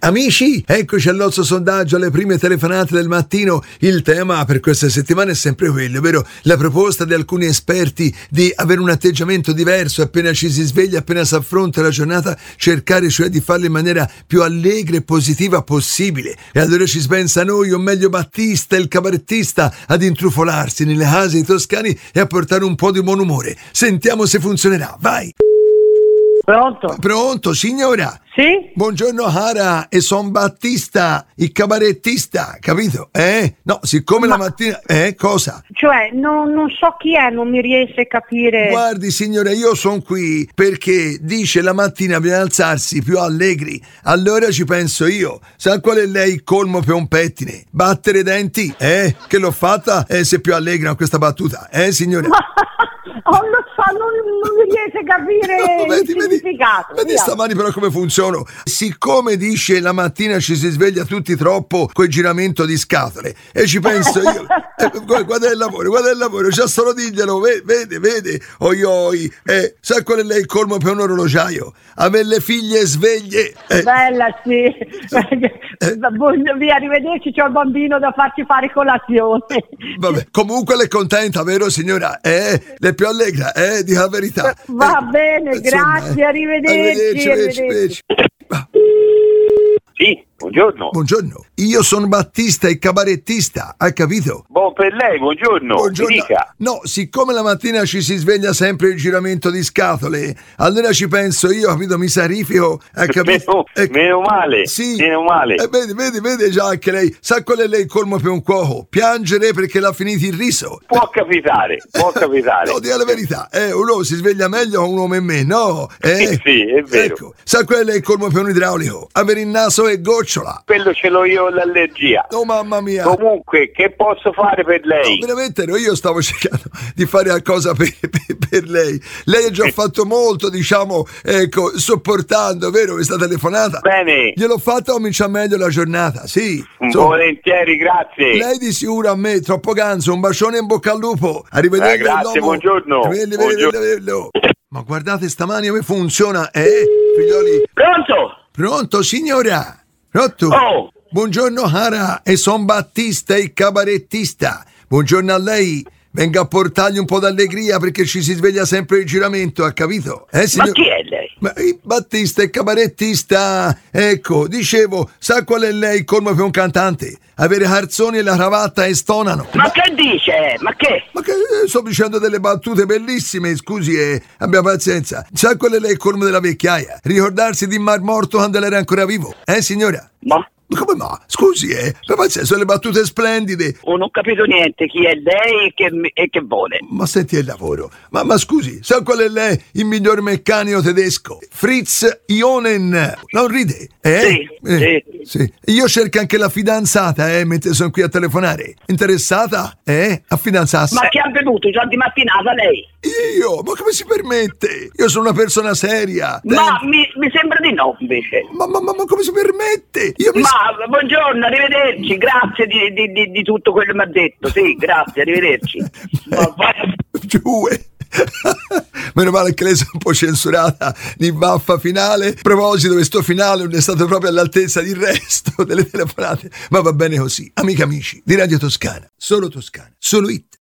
Amici, eccoci al nostro sondaggio, alle prime telefonate del mattino. Il tema per questa settimana è sempre quello, ovvero la proposta di alcuni esperti di avere un atteggiamento diverso appena ci si sveglia, appena si affronta la giornata, cercare cioè di farlo in maniera più allegra e positiva possibile. E allora ci si pensa noi, o meglio Battista, il cabarettista, ad intrufolarsi nelle case dei toscani e a portare un po' di buon umore. Sentiamo se funzionerà, vai! Pronto? Pronto, signora? Sì? Buongiorno cara, e son Battista, il cabarettista, capito? No, siccome la mattina... cosa? Cioè, non so chi è, non mi riesce a capire. Guardi signora, io son qui perché dice la mattina bisogna alzarsi più allegri. Allora ci penso io. Sa qual è lei il colmo per un pettine? Battere i denti? Che l'ho fatta? Se più allegra con questa battuta, signora? Oh, lo so, non mi riesce a capire il significato. Vedi stamani però come funziono. Siccome dice la mattina ci si sveglia tutti troppo col giramento di scatole e ci penso io. Guarda il lavoro, già solo diglielo, vede, oi, sa qual è lei il colmo per un orologiaio? Avere le figlie sveglie. Bella, sì. Via, arrivederci, c'ho il bambino da farci fare colazione. Vabbè, comunque lei è contenta, vero signora? L'è più allegra, dica la verità. Va bene, insomma, grazie, arrivederci. Sì, buongiorno. Buongiorno, io sono Battista, il cabarettista, hai capito? Buon per lei, buongiorno. Mi dica. No, siccome la mattina ci si sveglia sempre il giramento di scatole, allora ci penso io, capito, mi sarifico, hai capito? Meno male, sì. Meno male. Vede già anche lei, sa qual è lei il colmo per un cuoco? Piangere perché l'ha finito il riso. Può capitare. No, dia la verità, uno si sveglia meglio con un uomo in me, no? Sì, è vero. Ecco, sa qual è il colmo per un idraulico? Avere il naso e gocciola. Quello ce l'ho io, l'allergia. Oh mamma mia. Comunque, che posso fare per lei? No, veramente no, io stavo cercando di fare qualcosa per lei. Lei ha già fatto molto, diciamo, ecco, sopportando, vero, questa telefonata? Bene. Gliel'ho fatta, comincia meglio la giornata, sì. Volentieri, grazie. Lei di sicuro a me, troppo ganzo, un bacione in bocca al lupo. Arrivederci. Grazie, buongiorno. Buongiorno. Ma guardate stamani come funziona, figlioli? Pronto, signora? Pronto? Oh. Buongiorno cara, e son Battista, il cabarettista. Buongiorno a lei. Venga a portargli un po' d'allegria perché ci si sveglia sempre il giramento, ha capito? Signor? Ma chi è lei? Ma Battista, il cabarettista. Ecco, dicevo, sa qual è lei il colmo per un cantante? Avere Carzoni e la cravatta e stonano. Ma che dice? Ma che sto dicendo delle battute bellissime, scusi, abbia pazienza. Sa qual è lei il colmo della vecchiaia? Ricordarsi di Mar Morto quando lei era ancora vivo, signora? Ma come ma? Scusi, per pazienza, sono le battute splendide. Non ho capito niente, chi è lei e che vuole? Ma senti il lavoro. Ma scusi, sa qual è lei il miglior meccanico tedesco? Fritz Ionen. Non ride? Sì. Io cerco anche la fidanzata, mentre sono qui a telefonare. Interessata? A fidanzarsi. Ma che ha venuto già di mattinata lei? Io? Ma come si permette? Io sono una persona seria. Ma mi sembra di no, invece. Ma come si permette? Buongiorno, arrivederci, grazie di tutto quello che mi ha detto. Sì, grazie, arrivederci. Giù. Meno male che lei si è un po' censurata di baffa finale. A proposito, questo finale non è stato proprio all'altezza del resto delle telefonate, ma va bene così. Amiche, amici di Radio Toscana, solo Toscana, solo It.